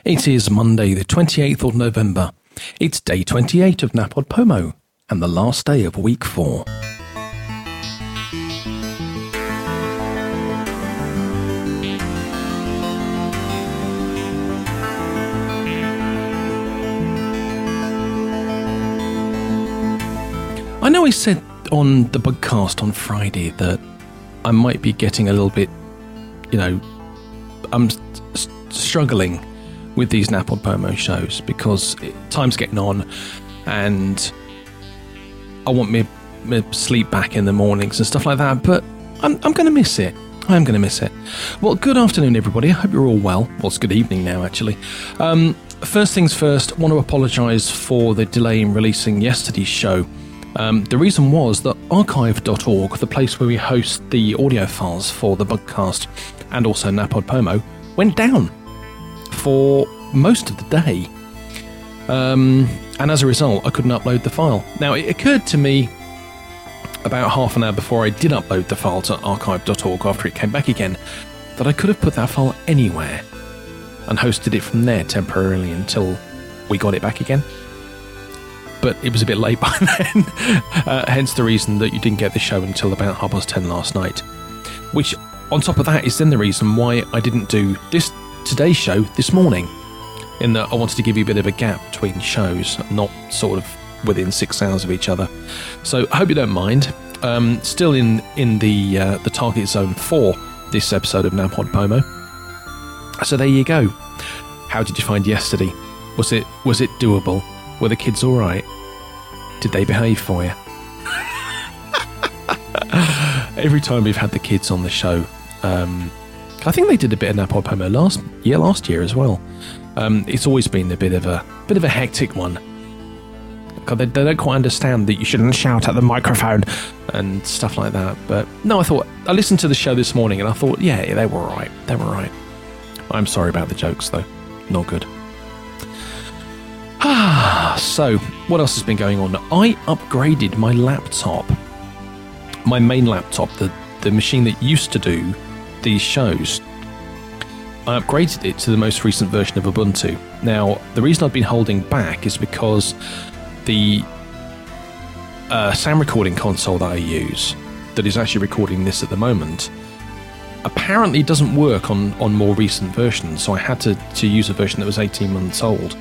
It is Monday, the 28th of November. It's day 28 of NaPodPoMo, and the last day of week 4. I know I said on the Bugcast on Friday that I might be getting a little bit, I'm struggling with these NaPodPoMo shows because time's getting on and I want me sleep back in the mornings and stuff like that, but I'm going to miss it. I am going to miss it. Well, good afternoon, everybody. I hope you're all well. Well, it's good evening now, actually. First things first, I want to apologise for the delay in releasing yesterday's show. The reason was that archive.org, the place where we host the audio files for the Bugcast and also NaPodPoMo, went down for most of the day. And as a result, I couldn't upload the file. Now, it occurred to me about half an hour before I did upload the file to archive.org after it came back again that I could have put that file anywhere and hosted it from there temporarily until we got it back again. But it was a bit late by then, hence the reason that you didn't get the show until about 10:30 last night. Which, on top of that, is then the reason why I didn't do today's show this morning, in that I wanted to give you a bit of a gap between shows, not sort of within 6 hours of each other. So I hope you don't mind. Still in the target zone for this episode of NaPodPoMo. So there you go. How did you find yesterday? Was it doable? Were the kids all right? Did they behave for you? Every time we've had the kids on the show, I think they did a bit of NaPodPoMo last year as well. It's always been a bit of a hectic one. They don't quite understand that you shouldn't shout at the microphone and stuff like that. But no, I listened to the show this morning and I thought, yeah, they were all right. They were all right. I'm sorry about the jokes though. Not good. So, what else has been going on? I upgraded my laptop. My main laptop, the machine that used to do these shows. I upgraded it to the most recent version of Ubuntu. Now, the reason I've been holding back is because the sound recording console that I use, that is actually recording this at the moment, apparently doesn't work on more recent versions, so I had to use a version that was 18 months old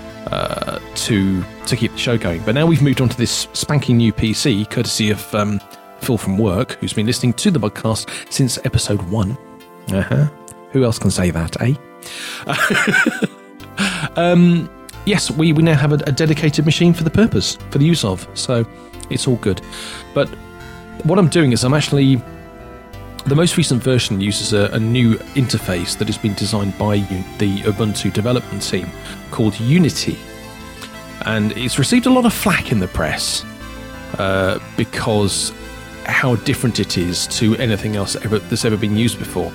to keep the show going. But now we've moved on to this spanking new PC, courtesy of Phil from work, who's been listening to the podcast since episode 1. Who else can say that, eh? Yes, we now have a dedicated machine for the use of, so it's all good. But what I'm doing is the most recent version uses a new interface that has been designed by the Ubuntu development team called Unity. And it's received a lot of flack in the press because how different it is to anything else that's ever been used before.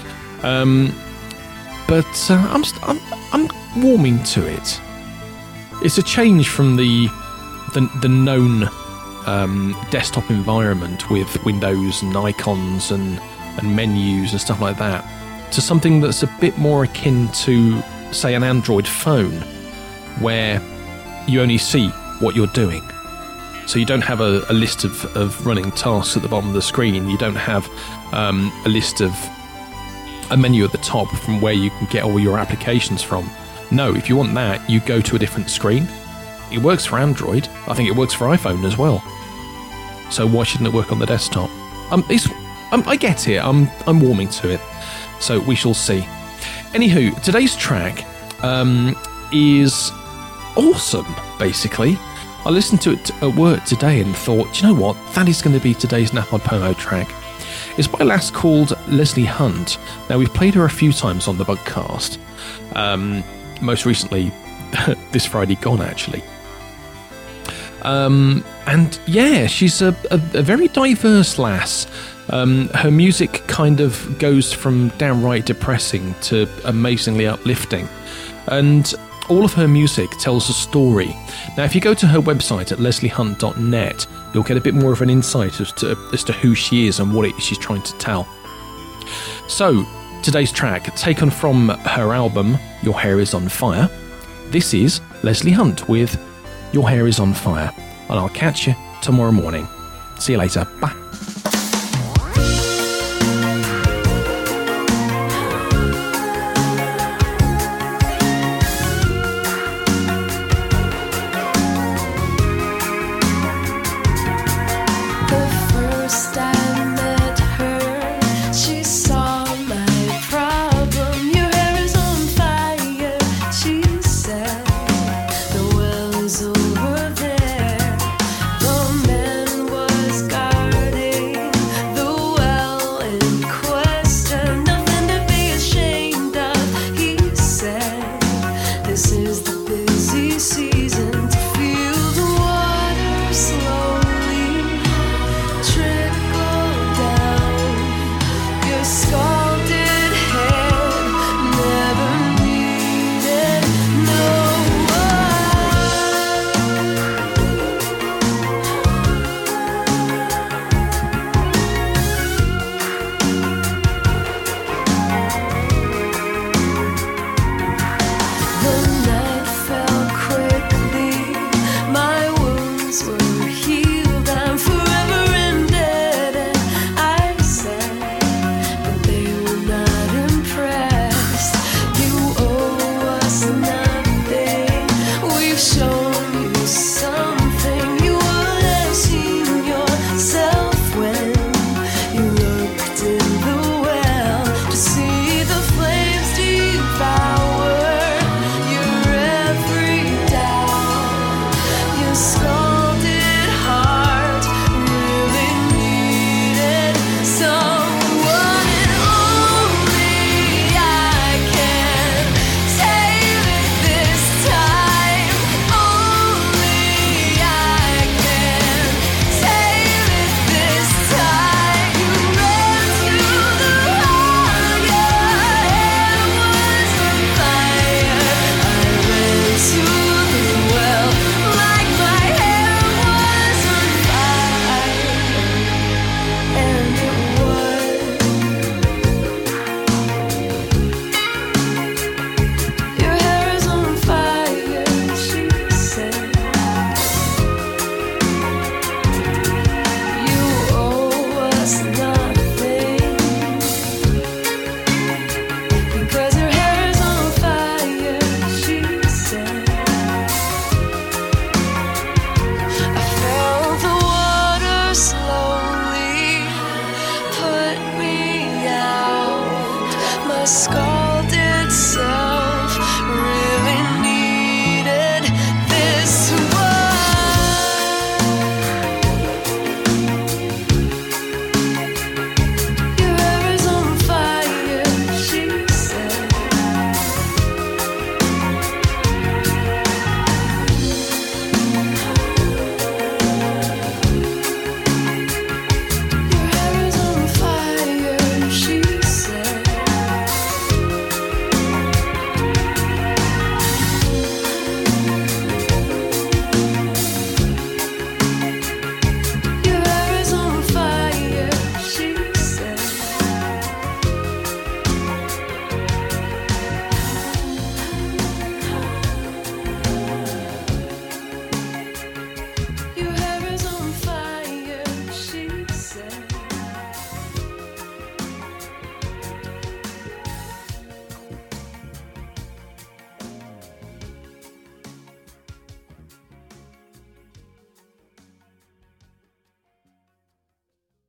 But I'm warming to it. It's a change from the known desktop environment with windows and icons and menus and stuff like that to something that's a bit more akin to, say, an Android phone, where you only see what you're doing. So you don't have a list of running tasks at the bottom of the screen. You don't have a list of a menu at the top from where you can get all your applications from. No, if you want that, you go to a different screen. It works for Android. I think it works for iPhone as well. So why shouldn't it work on the desktop? I get it. I'm warming to it. So we shall see. Anywho, today's track is awesome, basically. I listened to it at work today and thought, do you know what? That is going to be today's NaPodPoMo track. It's by a lass called Leslie Hunt. Now, we've played her a few times on the Bugcast. Most recently, this Friday gone, actually. And yeah, she's a very diverse lass. Her music kind of goes from downright depressing to amazingly uplifting. And all of her music tells a story. Now, if you go to her website at lesliehunt.net, you'll get a bit more of an insight as to who she is and what it is she's trying to tell. So, Today's track, taken from her album Your Hair Is On Fire. This is Leslie Hunt with Your Hair Is On Fire. And I'll catch you tomorrow morning. See you later. Bye. The